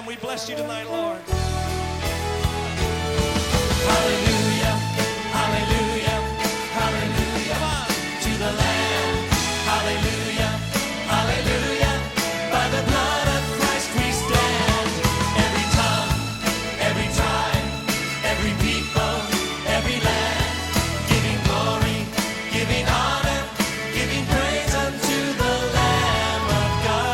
We bless you tonight, Lord. Hallelujah, hallelujah, hallelujah to the Lamb. Hallelujah, hallelujah. By the blood of Christ we stand. Every tongue, every tribe, every people, every land, giving glory, giving honor, giving praise unto the Lamb of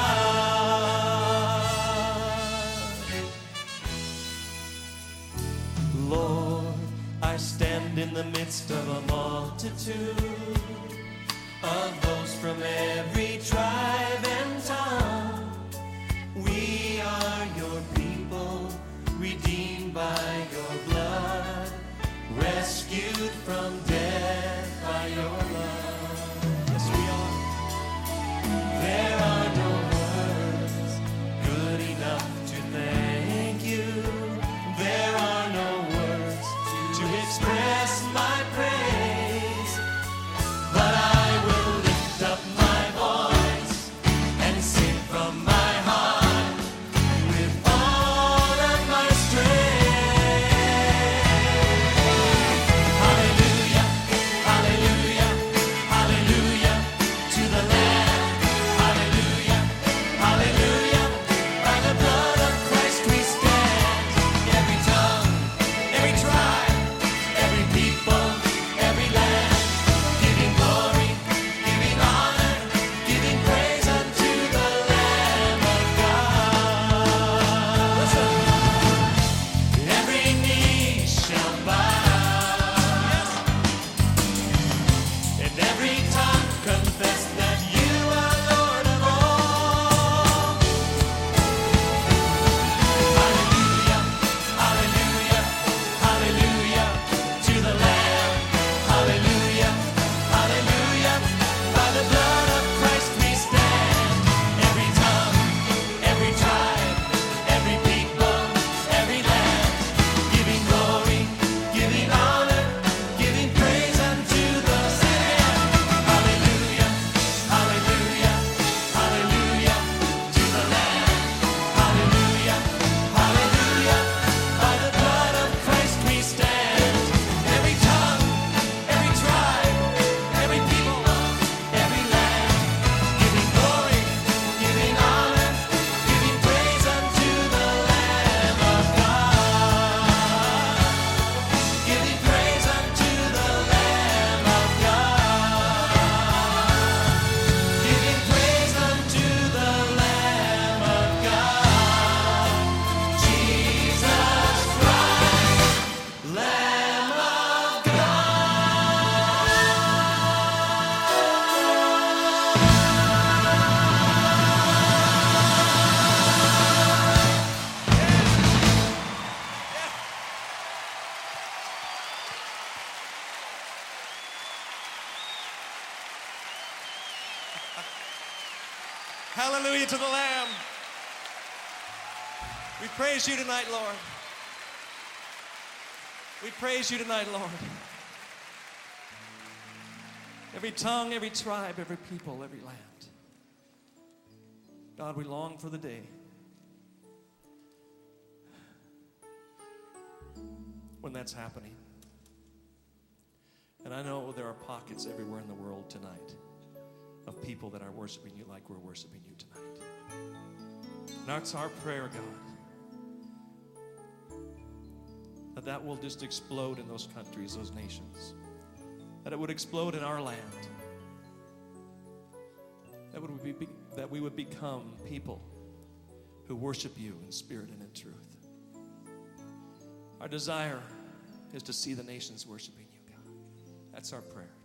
God. Lord, I stand in the midst of a multitude of those from every tribe and tongue. We are your people, redeemed by your blood, rescued from death by your love. Yes, we are. There are no words good enough to thank you. There are no words to express my praise, but I will lift up my voice and sing from my heart with all of my strength. Hallelujah, hallelujah, hallelujah to the Lamb. Hallelujah, hallelujah. By the blood of Christ we stand. Every tongue, every tribe, every people, every land, giving glory, giving honor, giving praise unto the Lamb of God. Listen. Every knee shall bow, and every tongue confess that you are Lord of all. Hallelujah, hallelujah, hallelujah to the Lamb. Hallelujah, hallelujah. By the blood of Christ we stand. Every tongue, every tribe, every people, every land, giving glory, giving honor, giving praise unto the Lamb. Hallelujah, hallelujah, hallelujah to the Lamb. Hallelujah, hallelujah. By the blood of Christ we stand. Every tongue, every tribe, every people, every land, giving glory, giving honor, giving praise unto the Lamb of God. Giving praise unto the Lamb of God. Giving praise unto the Lamb of God. Jesus Christ, Lamb of Hallelujah to the Lamb. We praise you tonight, Lord. We praise you tonight, Lord. Every tongue, every tribe, every people, every land. God, we long for the day when that's happening. And I know there are pockets everywhere in the world tonight of people that are worshiping you like we're worshiping you tonight. And that's our prayer, God, that will just explode in those countries, those nations, that it would explode in our land, that we would become people who worship you in spirit and in truth. Our desire is to see the nations worshiping you, God. That's our prayer.